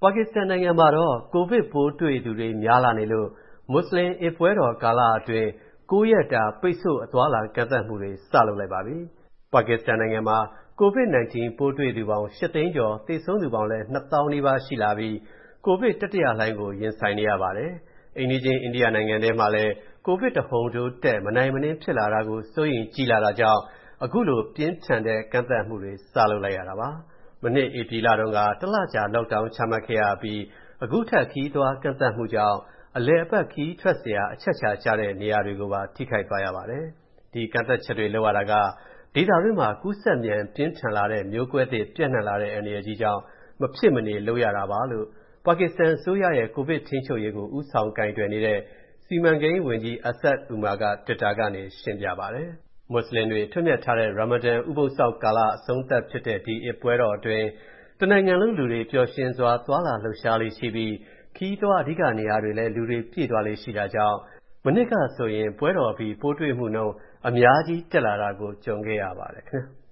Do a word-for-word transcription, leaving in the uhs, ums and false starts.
ပါကစ္စတန်နိုင်ငံမှာတော့ကိုဗစ်ပိုးတွေ့သူတွေများလာနေလို့မွတ်စလင်အစ်ပွဲတော်ကာလအတွင်းကိုးရက်တာပိတ်ဆို့အသွားအလာကန့်သတ်မှုတွေစလုပ်လိုက်ပါပြီ။ပါကစ္စတန်နိုင်ငံမှာကိုဗစ် ၁၉ ပိုးတွေ့သူပေါင်းရှစ်သိန်းကျော်သေဆုံးသူပေါင်းလည်းနှစ်သောင်းနီးပါးရှိလာပြီးကိုဗစ်တတိယလှိုင်းကိုရင်ဆိုင်နေရပါတယ်။အိမ်နီးချင်းအိန္ဒိယနိုင်ငံထဲမှာလည်းကိုဗစ်တဟုန်ထိုးတက်မနိုင်မနင်းဖြစ်လာတာကိုစိုးရိမ်ကြီးလာတာကြောင့်အခုလိုပြင်းထန်တဲ့ကန့်သတ်မှုတွေစလုပ်လိုက်ရတာပါ။မနှစ်ဧပြီလတုန်းကတလကြာ Lockdown ချမှတ်ခဲ့ရပြီးအခုထပ်ခရီးသွားကန့်သတ်မှုကြောင့်အလည်အပတ်ခရီးထွက်စရာအချက်အခြာကျတဲ့နေရာတွေကိုပါထိခိုက်သွားရပါတယ်။ဒီကန့်သတ်ချက်တွေလုပ်ရတာကဒေသတွင်းမှာကူးစက်မြန်ပြင်းထန်လာတဲ့မျိုးကွဲသစ်ပြန့်နှံ့လာတဲ့အန္တရာယ်ကြီးကြောင့်မဖြစ်မနေလုပ်ရတာပါလို့ပါကစ္စတန်အစိုးရရဲ့ကိုဗစ်ထိန်းချုပ်ရေးကိုဦးဆောင်ကိုင်တွယ်နေတဲ့စီမံကိန်းဝန်ကြီး Asad Umer က Twitter ကနေရှင်းပြပါတယ်။မွတ်စလင်တွေထွတ်မြတ်ထားတဲ့ Ramadan ဥပုသ်စောင့်ကာလအဆုံးသတ်ဖြစ်တဲ့ဒီအစ်ပွဲတော်အတွင်းတနိုင်ငံလုံးလူတွေပျော်ရွှင်စွာသွားလာလှုပ်ရှားလေးရှိပြီးခရီးသွားအဓိကနေရာတွေလည်းလူတွေပြည့်သွားလေးရှိတာကြောင့်မနှစ်ကဆိုရင်ပွဲတော်အပြီးပိုးတွေ့မှုနှုန်းအများကြီးတက်လာတာကိုကြုံခဲ့ရပါတယ်ခင်ဗျာ။